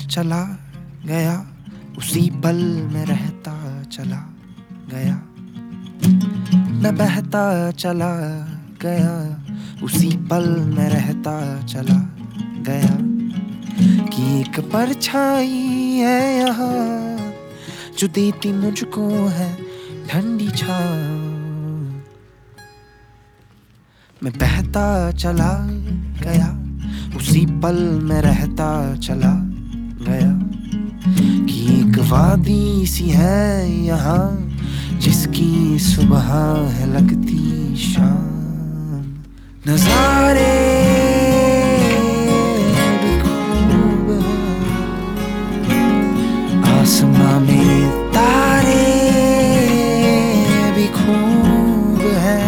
चला गया, उसी पल में रहता चला गया। मैं बहता चला गया, उसी पल में रहता चला गया। कि एक परछाई है यहाँ जो देती मुझको है ठंडी छाँव। मैं बहता चला गया, उसी पल में रहता चला गया। कि एक वादी सी है यहाँ जिसकी सुबह है लगती शाम। नजारे भी खूब है, आसमां में तारे भी खूब है।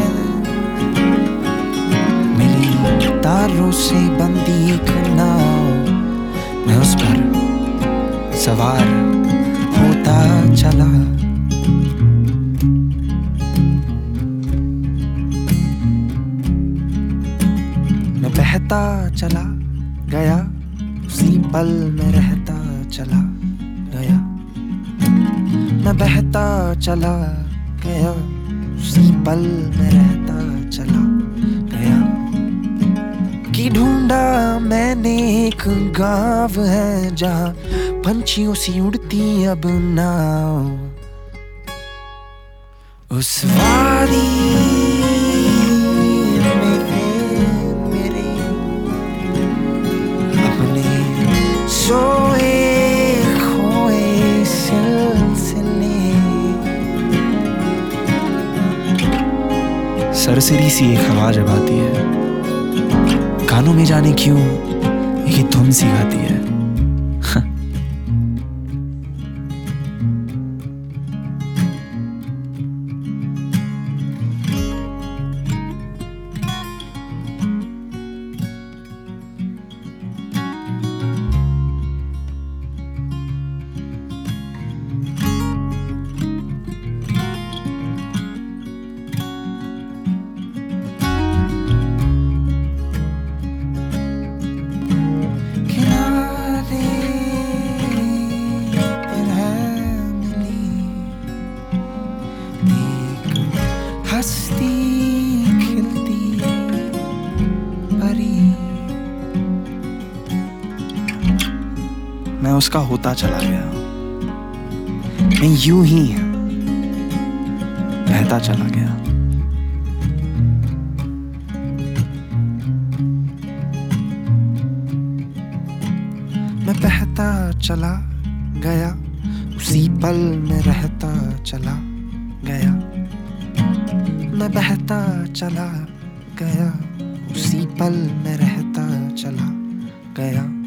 मिली तारों से बंदी एक नाव, मैं उस पर सवार होता चला। मैं बहता चला गया, उसी पल में रहता चला गया। मैं बहता चला गया, उसी पल में रहता चला गया। कि ढूंढा मैंने एक गाँव है जहाँ पंछियों सी उड़ती अब नाव। उस वादी में थे मेरे अपने सोए खोए सिलसिले। सरसरी सी एक हवा जब आती है, कानों में जाने क्यों ये धुन सी गाती है। हस्ती खिलती परी, मैं उसका होता चला गया। मैं यूं ही बहता चला गया। मैं बहता चला गया, उसी पल में रहता चला गया। मैं बहता चला गया, उसी पल में रहता चला गया।